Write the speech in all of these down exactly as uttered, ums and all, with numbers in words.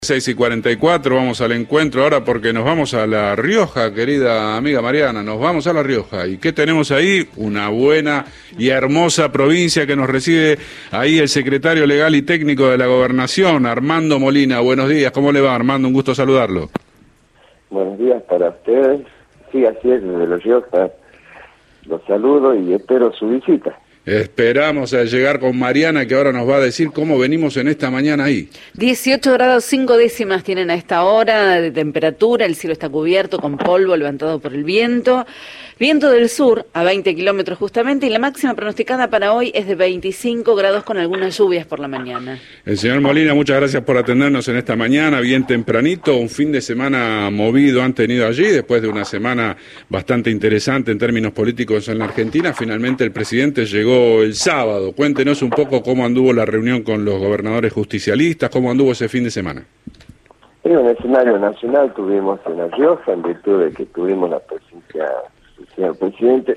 seis y cuarenta y cuatro, vamos al encuentro ahora porque nos vamos a La Rioja, querida amiga Mariana, nos vamos a La Rioja. ¿Y qué tenemos ahí? Una buena y hermosa provincia que nos recibe ahí el secretario legal y técnico de la Gobernación, Armando Molina. Buenos días, ¿cómo le va, Armando? Un gusto saludarlo. Buenos días para ustedes. Sí, así es, desde La Rioja los saludo y espero su visita. Esperamos a llegar con Mariana, que ahora nos va a decir cómo venimos en esta mañana ahí. dieciocho grados cinco décimas tienen a esta hora de temperatura, el cielo está cubierto con polvo levantado por el viento, viento del sur a veinte kilómetros justamente, y la máxima pronosticada para hoy es de veinticinco grados con algunas lluvias por la mañana. El señor Molina, muchas gracias por atendernos en esta mañana, bien tempranito, un fin de semana movido han tenido allí, después de una semana bastante interesante en términos políticos en la Argentina. Finalmente el presidente llegó el sábado. Cuéntenos un poco cómo anduvo la reunión con los gobernadores justicialistas, cómo anduvo ese fin de semana. En un escenario nacional tuvimos en La Rioja, en virtud de que tuvimos la presencia del señor presidente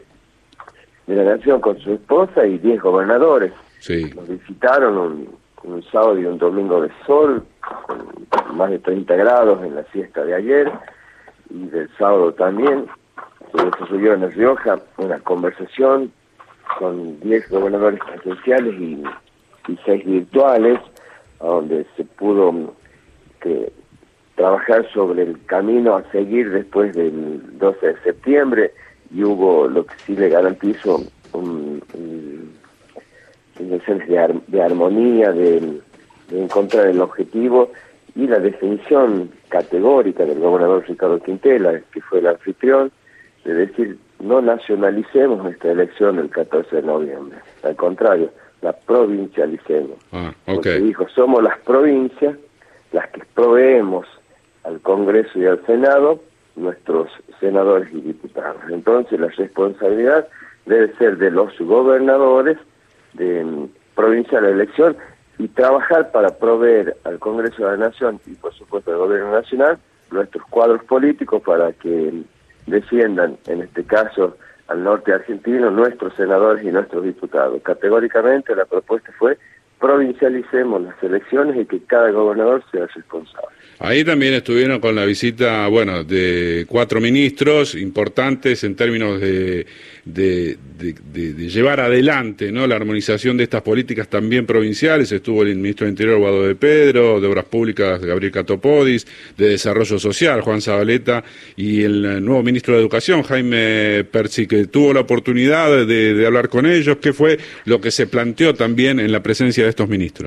de la Nación con su esposa y diez gobernadores. Sí. Nos visitaron un, un sábado y un domingo de sol, con más de treinta grados en la siesta de ayer, y del sábado también. Se desarrolló en La Rioja una conversación con diez gobernadores presenciales y, y seis virtuales, donde se pudo que, trabajar sobre el camino a seguir después del doce de septiembre, y hubo lo que sí le garantizo un, un, sensaciones de, ar, de armonía, de, de encontrar el objetivo y la definición categórica del gobernador Ricardo Quintela, que fue el anfitrión, de decir: no nacionalicemos nuestra elección el catorce de noviembre, al contrario, la provincialicemos. Ah, okay. Porque dijo, somos las provincias las que proveemos al Congreso y al Senado nuestros senadores y diputados. Entonces la responsabilidad debe ser de los gobernadores de um, provinciar la elección y trabajar para proveer al Congreso de la Nación y por supuesto al Gobierno Nacional nuestros cuadros políticos para que defiendan, en este caso, al norte argentino, nuestros senadores y nuestros diputados. Categóricamente la propuesta fue: provincialicemos las elecciones y que cada gobernador sea responsable. Ahí también estuvieron con la visita, bueno, de cuatro ministros importantes en términos de, de, de, de, de llevar adelante, ¿no?, la armonización de estas políticas también provinciales. Estuvo el ministro de Interior, Guado de Pedro, de Obras Públicas, Gabriel Catopodis, de Desarrollo Social, Juan Zabaleta, y el nuevo ministro de Educación, Jaime Persic, que tuvo la oportunidad de, de hablar con ellos. ¿Qué fue lo que se planteó también en la presencia de estos ministros?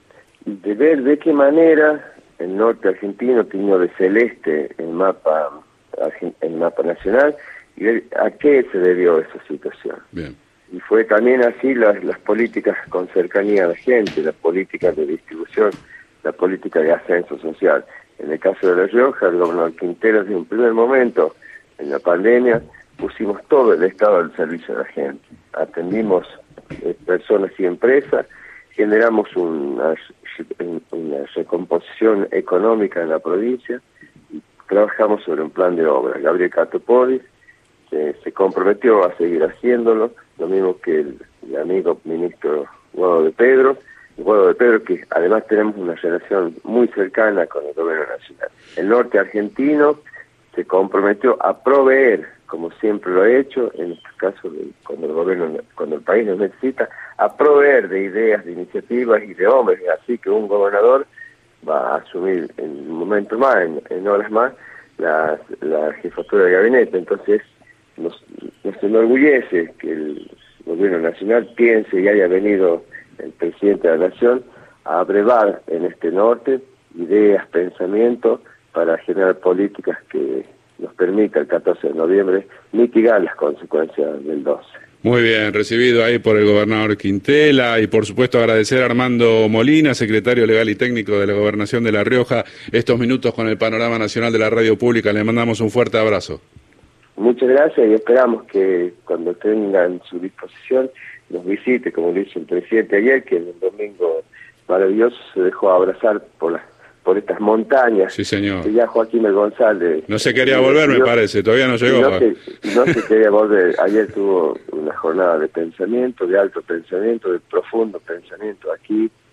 De ver de qué manera el norte argentino tiñó de celeste el mapa el mapa nacional y ver a qué se debió esa situación. Bien. Y fue también así las, las políticas con cercanía a la gente, las políticas de distribución, la política de ascenso social. En el caso de La Rioja, el gobernador Quintela, desde un primer momento en la pandemia, pusimos todo el Estado al servicio de la gente. Atendimos eh, personas y empresas, generamos una, una recomposición económica en la provincia y trabajamos sobre un plan de obra. Gabriel Catopodis se, se comprometió a seguir haciéndolo, lo mismo que el, el amigo ministro Guado de Pedro, Guado de Pedro, que además tenemos una relación muy cercana con el gobierno nacional. El norte argentino se comprometió a proveer, como siempre lo ha hecho, en estos casos de, cuando el gobierno, cuando el país nos necesita, a proveer de ideas, de iniciativas y de hombres, así que un gobernador va a asumir en un momento más, en, en horas más, la, la jefatura de gabinete. Entonces nos, nos enorgullece que el gobierno nacional piense y haya venido el presidente de la Nación a abrevar en este norte ideas, pensamientos, para generar políticas que nos permita el catorce de noviembre mitigar las consecuencias del doce. Muy bien, recibido ahí por el gobernador Quintela, y por supuesto agradecer a Armando Molina, secretario legal y técnico de la Gobernación de La Rioja, estos minutos con el panorama nacional de la radio pública. Le mandamos un fuerte abrazo. Muchas gracias y esperamos que cuando tengan su disposición nos visite, como lo hizo el presidente ayer, que en el domingo maravilloso se dejó abrazar por las por estas montañas. Sí, señor. Y ya Joaquín El González. No se quería volver, me parece, todavía no llegó. No se, no se quería volver. Ayer tuvo una jornada de pensamiento, de alto pensamiento, de profundo pensamiento aquí,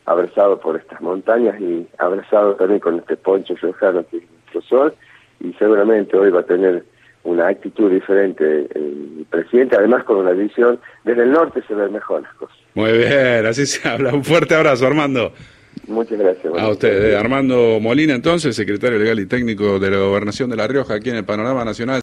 abrazado por estas montañas y abrazado también con este poncho riojano que es nuestro sol, y seguramente hoy va a tener una actitud diferente el presidente, además con una visión, desde el norte se ven mejor las cosas. Muy bien, así se habla. Un fuerte abrazo, Armando. Muchas gracias. A usted, eh, Armando Molina, entonces, secretario legal y técnico de la Gobernación de La Rioja, aquí en el Panorama Nacional.